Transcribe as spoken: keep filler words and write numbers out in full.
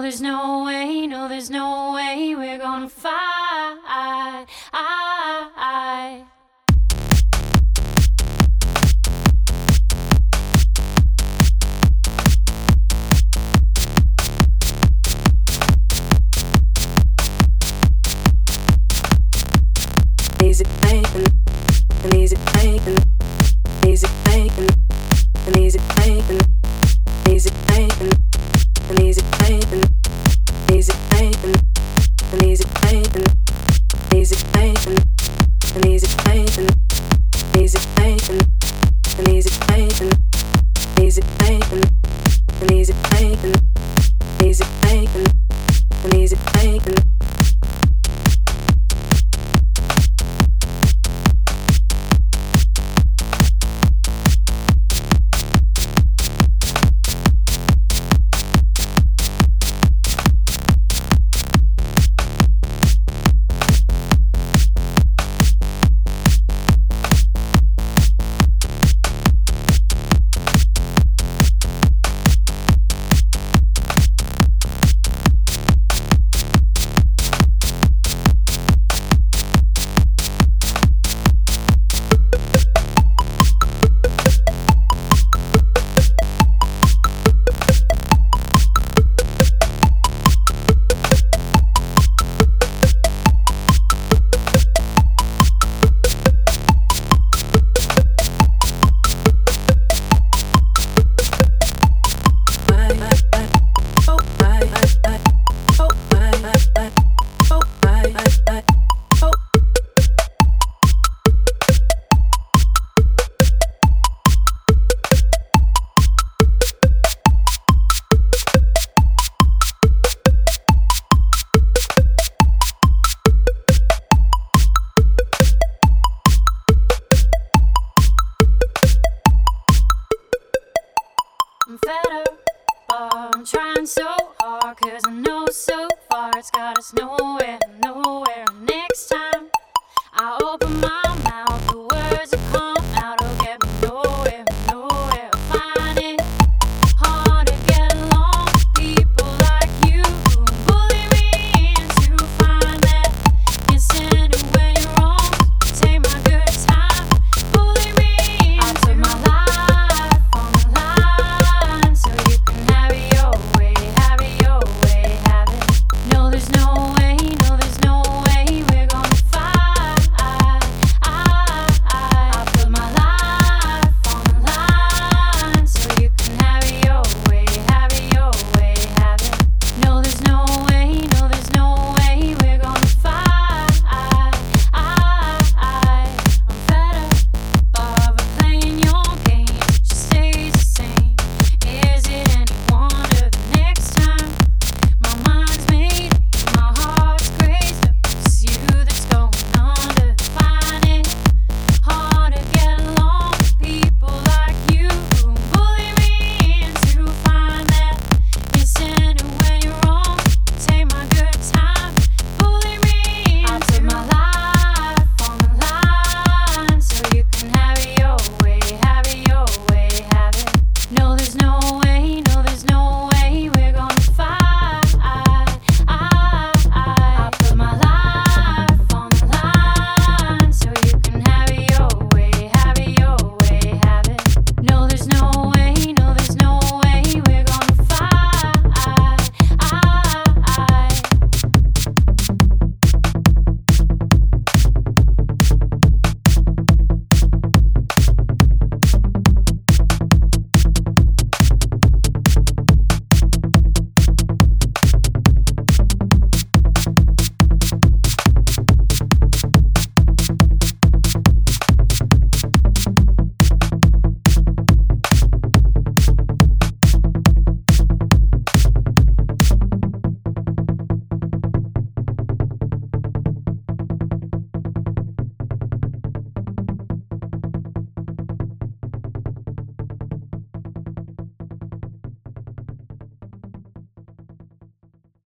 there's no way, no, there's no way we're gonna fight. Easy making, and easy making, easy making, and easy making, easy making, and easy making, easy making, and easy making, easy making, and easy making, easy making, and easy making, easy making, and easy making, easy making, and easy making. I'm fed up, but I'm trying so hard, 'cause I know so far it's got us nowhere, nowhere.